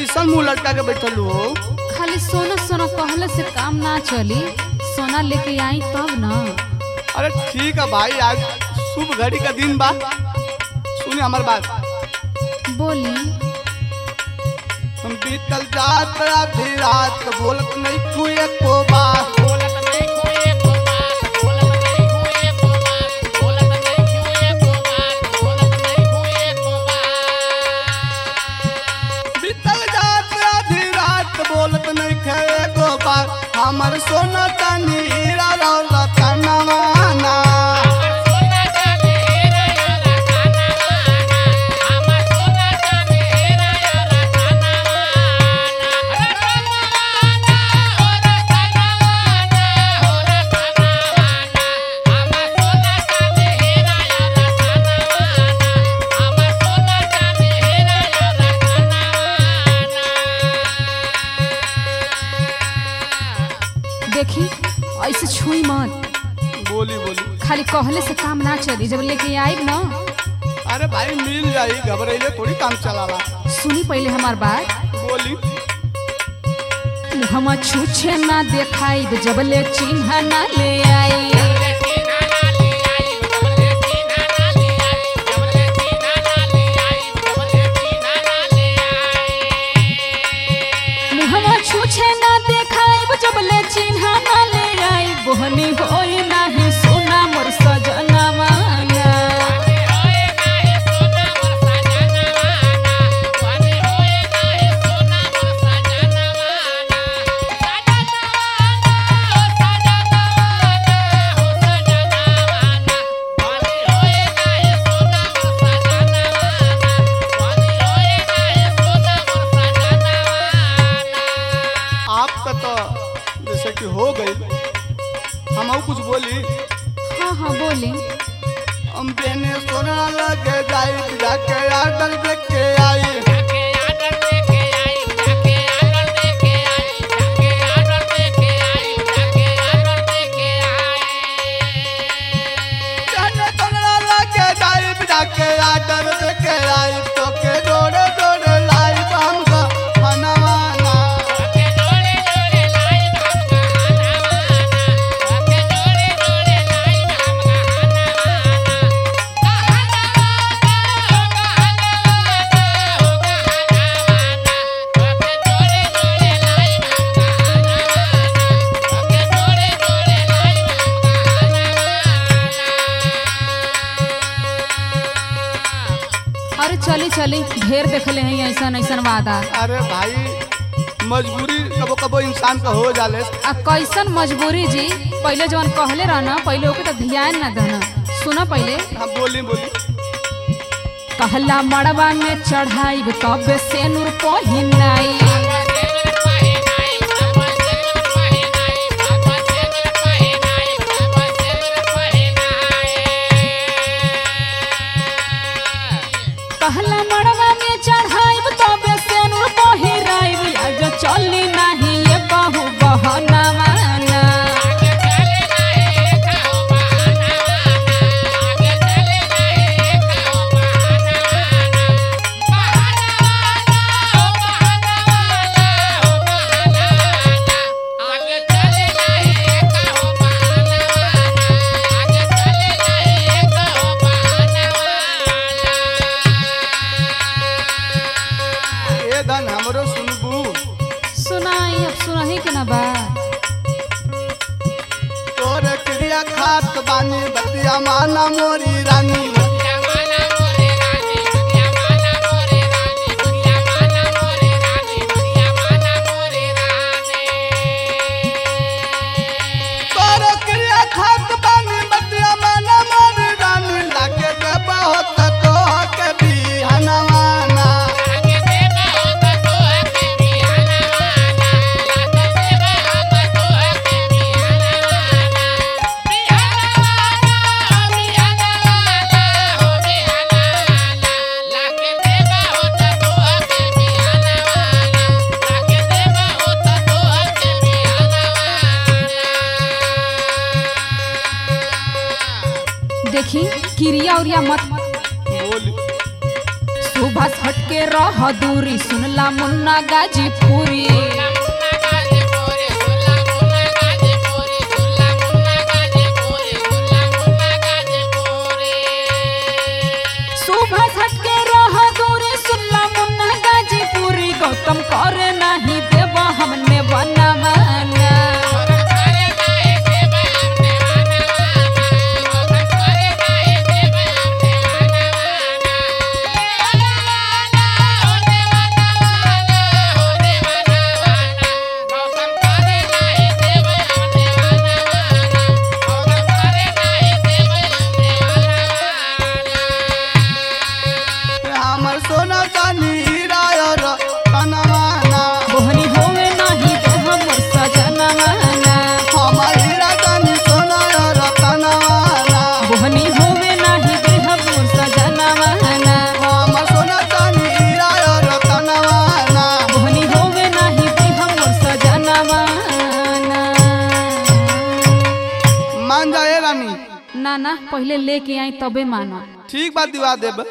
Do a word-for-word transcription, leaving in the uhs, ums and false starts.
कैसन मुंह लटका के बैठल हो? खाली सोना सोना कहले से काम ना चली, सोना लेके आई तब ना। अरे ठीक है भाई, आज शुभ घड़ी का दिन बा, सुनिए हमार बात। बोली। हम बीतल जात आधी रात बोलत नहीं कुए को बात, हमर सोना चांदी हीरा रतन माना। देखी ऐसे छुई मत। बोली बोली। खाली कहले से काम ना चली, जब लेके आई ना। अरे भाई मिल जाई, घबराइले थोड़ी काम चलाला। सुनी पहले हमार बात। बोली। हम छूछे ना देखाई जब ले चिन्ह ना ले आई, चिन्ह ना ले आई बोहनी होई नाही सोना मोर सजना माना। आपका तो जैसे कि हो गई, हम और कुछ बोली। हाँ हाँ बोली। हम बेने सोना लगे जाई जाके आर्डर देख के आई, जाके आर्डर देख के आई तो के जोड़े जोड़े लाई हमका हनवाना। अरे चली चली, ढेर देखले हैं ऐसा ऐसा वादा। अरे भाई मजबूरी कबो कबो इंसान का हो जाले। आ कैसन मजबूरी जी? पहले जवन कहले रहना पहले ओके तो ध्यान ना देना। सुना पहले। हाँ बोली बोली। कहला मड़वा में चढ़ाई तब से नूर पहिनाई, कहला मड़वा में चढ़ाई तब से नूर पहिराई, आज चली नहीं ये कहू बहना माना। हमरो सुनबू। सुनाई अब सुनाही के ना बा। तोरे क्रिया खात बानी बतिया माना मोरी रानी, तोरे क्रिया खात बानी बतिया माना मोरी रानी, लागे के बहुत तो के भी हनवाना। देखी क्रिया उरिया मत बोली। शुभ सुबह हटके रह दूरी सुनला मुन्ना गाजीपुरी सुबह हटके रह दूरी सुनला मुन्ना गाजीपुरी गौतम करे नहीं देव हमने बनवाना सोना चांदी हीरा और कनवाना बोहनी होवे नहीं दे हमर सजनवाना हमार हीरा चांदी सोना और कनवाना बोहनी होवे नहीं दे हमर सजनवाना हमार सोना चांदी हीरा और कनवाना बोहनी होवे नहीं दे हमर सजनवाना मान जाए रानी ना ना पहले लेके आई तबे मानो ठीक बात दिवा देब।